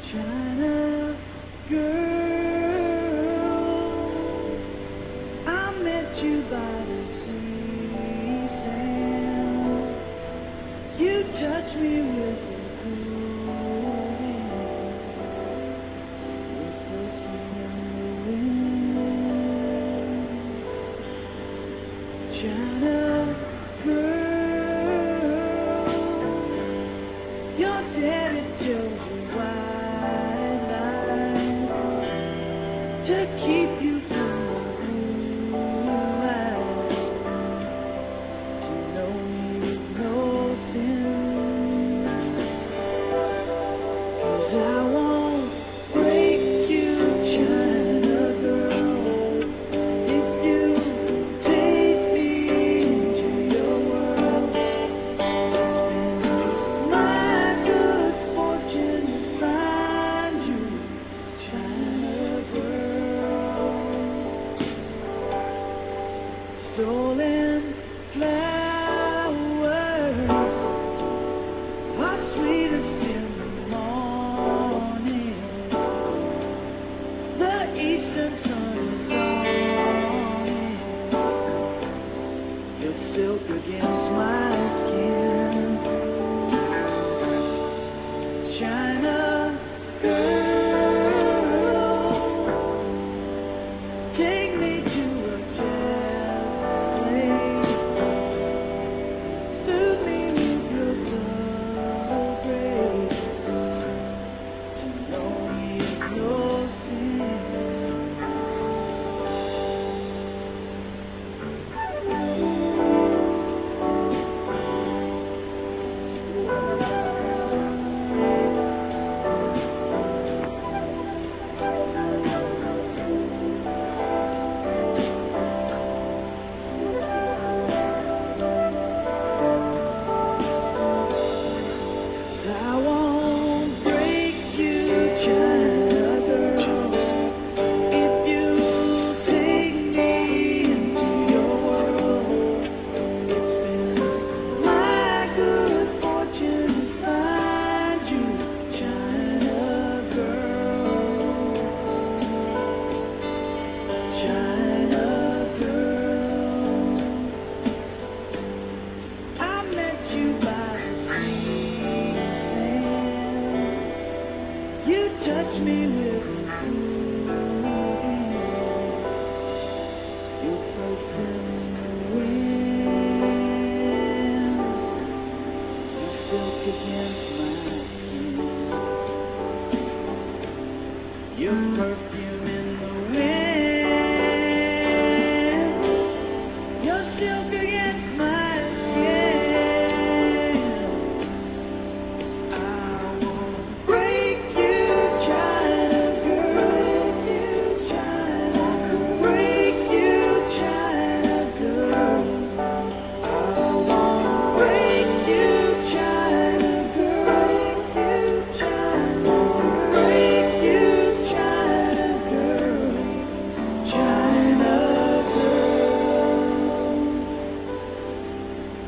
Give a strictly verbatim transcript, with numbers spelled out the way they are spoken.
China girl, I met you by the sea sand. You touched me with your cool hand. Your perfume in the wind. China girl, your daddy tells you white lies to keep you from the blue eyes. To know me is no sin, 'cause I won't break you, China girl, if you take me into your world. My good fortune to find you, China girl. Stolen flowers are sweetest in the morning. The eastern sun is dawning. Your silk against my skin. China girl, take me to a jazz place. Soothe me with your subtle grace. To know me is no sin. I won't break you, China girl, if you take me into your world. It's been my good fortune to find you, China girl. China girl, I met you by the sea sand. You touched me with your cool hand. Your perfume in the wind. Your silk against my skin. Your perfume in